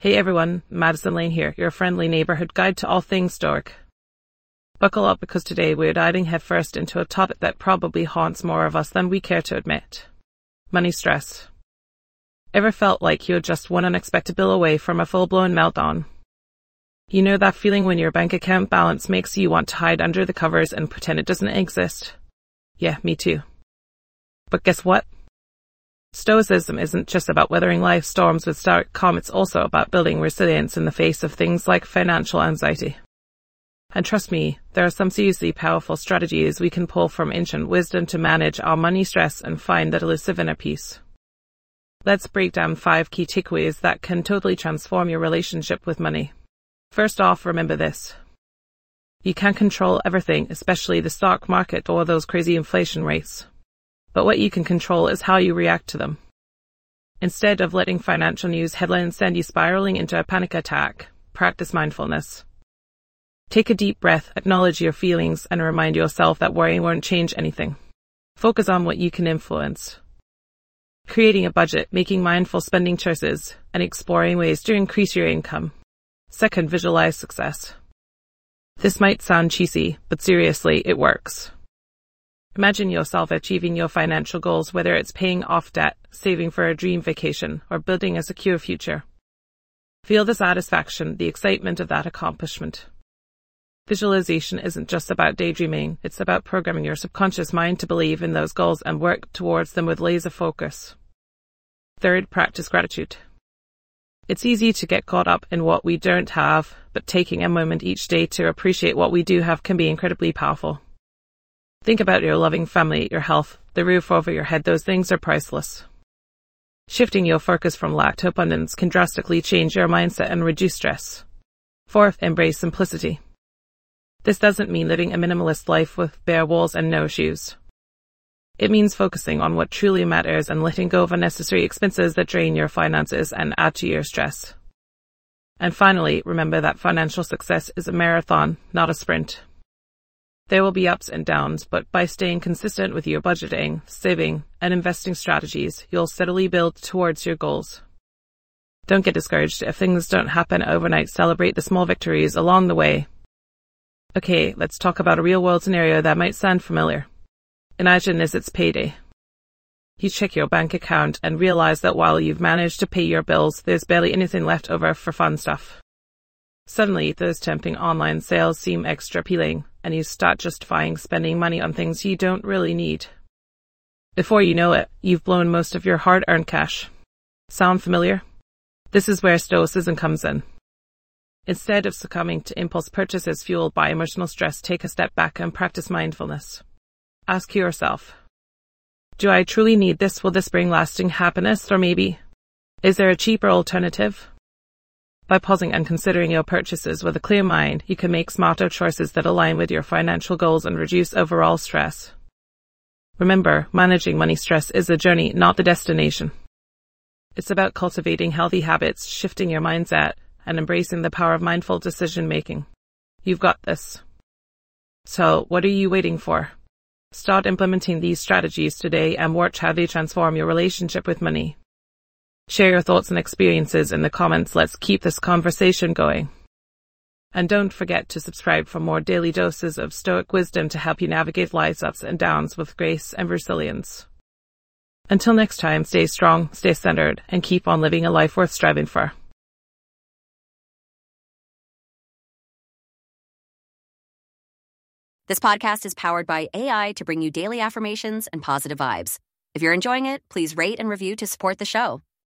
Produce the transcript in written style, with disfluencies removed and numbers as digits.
Hey everyone, Madison Lane here, your friendly neighborhood guide to all things Stoic. Buckle up because today we're diving headfirst into a topic that probably haunts more of us than we care to admit. Money stress. Ever felt like you're just one unexpected bill away from a full-blown meltdown? You know that feeling when your bank account balance makes you want to hide under the covers and pretend it doesn't exist? Yeah, me too. But guess what? Stoicism isn't just about weathering life's storms with stoic calm, it's also about building resilience in the face of things like financial anxiety. And trust me, there are some seriously powerful strategies we can pull from ancient wisdom to manage our money stress and find that elusive inner peace. Let's break down 5 key takeaways that can totally transform your relationship with money. First off, remember this. You can't control everything, especially the stock market or those crazy inflation rates. But what you can control is how you react to them. Instead of letting financial news headlines send you spiraling into a panic attack, practice mindfulness. Take a deep breath, acknowledge your feelings, and remind yourself that worrying won't change anything. Focus on what you can influence. Creating a budget, making mindful spending choices, and exploring ways to increase your income. Second, visualize success. This might sound cheesy, but seriously, it works. Imagine yourself achieving your financial goals, whether it's paying off debt, saving for a dream vacation, or building a secure future. Feel the satisfaction, the excitement of that accomplishment. Visualization isn't just about daydreaming, it's about programming your subconscious mind to believe in those goals and work towards them with laser focus. Third, practice gratitude. It's easy to get caught up in what we don't have, but taking a moment each day to appreciate what we do have can be incredibly powerful. Think about your loving family, your health, the roof over your head. Those things are priceless. Shifting your focus from lack to abundance can drastically change your mindset and reduce stress. Fourth, embrace simplicity. This doesn't mean living a minimalist life with bare walls and no shoes. It means focusing on what truly matters and letting go of unnecessary expenses that drain your finances and add to your stress. And finally, remember that financial success is a marathon, not a sprint. There will be ups and downs, but by staying consistent with your budgeting, saving, and investing strategies, you'll steadily build towards your goals. Don't get discouraged if things don't happen overnight. Celebrate the small victories along the way. Okay, let's talk about a real-world scenario that might sound familiar. Imagine it's payday. You check your bank account and realize that while you've managed to pay your bills, there's barely anything left over for fun stuff. Suddenly, those tempting online sales seem extra appealing, and you start justifying spending money on things you don't really need. Before you know it, you've blown most of your hard-earned cash. Sound familiar? This is where Stoicism comes in. Instead of succumbing to impulse purchases fueled by emotional stress, take a step back and practice mindfulness. Ask yourself, do I truly need this? Will this bring lasting happiness? Or maybe, is there a cheaper alternative? By pausing and considering your purchases with a clear mind, you can make smarter choices that align with your financial goals and reduce overall stress. Remember, managing money stress is a journey, not the destination. It's about cultivating healthy habits, shifting your mindset, and embracing the power of mindful decision-making. You've got this. So, what are you waiting for? Start implementing these strategies today and watch how they transform your relationship with money. Share your thoughts and experiences in the comments. Let's keep this conversation going. And don't forget to subscribe for more daily doses of Stoic wisdom to help you navigate life's ups and downs with grace and resilience. Until next time, stay strong, stay centered, and keep on living a life worth striving for. This podcast is powered by AI to bring you daily affirmations and positive vibes. If you're enjoying it, please rate and review to support the show.